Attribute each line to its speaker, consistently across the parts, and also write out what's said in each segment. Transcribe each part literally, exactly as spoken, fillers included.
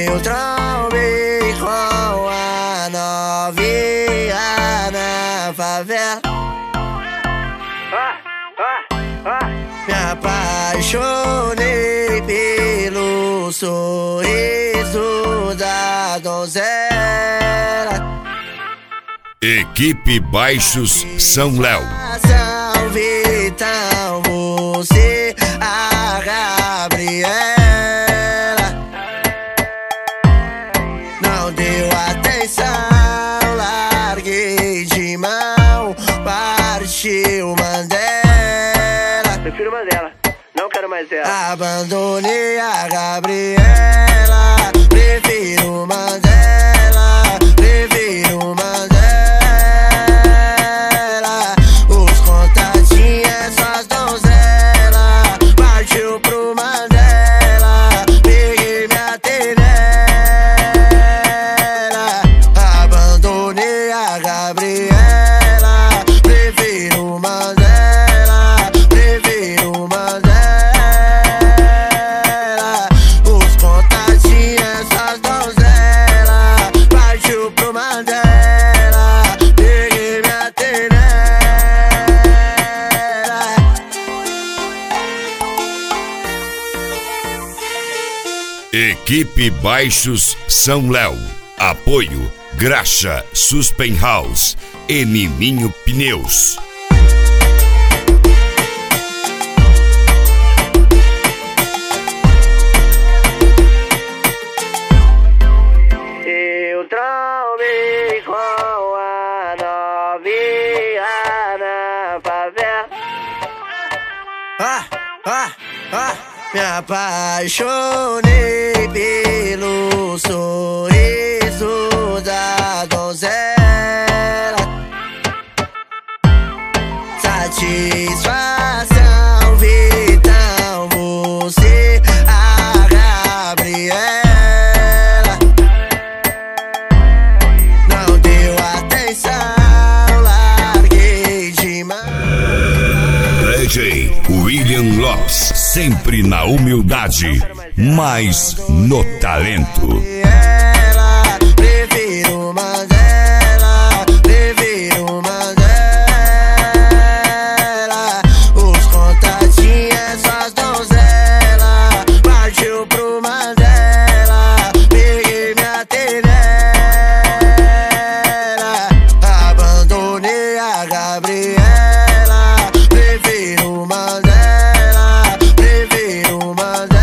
Speaker 1: Eu trombei com a novinha na favela. Me apaixonei pelo sorriso da donzela.
Speaker 2: Equipe Baixos São Léo.
Speaker 1: Vitão, você, a Gabriela. Não deu atenção, larguei de mão, partiu Mandela.
Speaker 3: Prefiro Mandela, não quero mais ela.
Speaker 1: Abandonei a Gabriela, prefiro Mandela, prefiro Mandela. Os contatinhos, as donzelas, partiu pro Mandela, peguei minha tenela. Abandonei a Gabriela, prefiro Mandela, prefiro Mandela. Os contatinhos, as donzelas, partiu pro Mandela, peguei minha tenela.
Speaker 2: Equipe Baixos São Léo. Apoio Graxa Suspenhouse e Nininho Pneus.
Speaker 3: Eu trombei com a novinha na favela.
Speaker 1: Ah, ah, ah. Me apaixonei pelo sorriso da donzela. Satisfação, Vitão, você, a Gabriela. Não deu atenção, larguei de mão.
Speaker 2: D J William Lopes, sempre na humildade, mas no talento.
Speaker 1: Ela, prefiro Mandela, prefiro Mandela. Os contatinhos, as donzelas, partiu pro Mandela, peguei minha tenela. Abandonei a Gabriela, prefiro Mandela, prefiro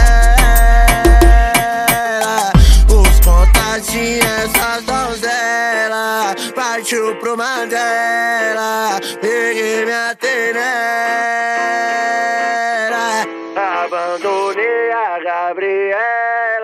Speaker 1: Mandela. Os contatinhos, as donzelas, partiu pro Mandela, peguei minha tenela.
Speaker 3: Abandonei a Gabriela.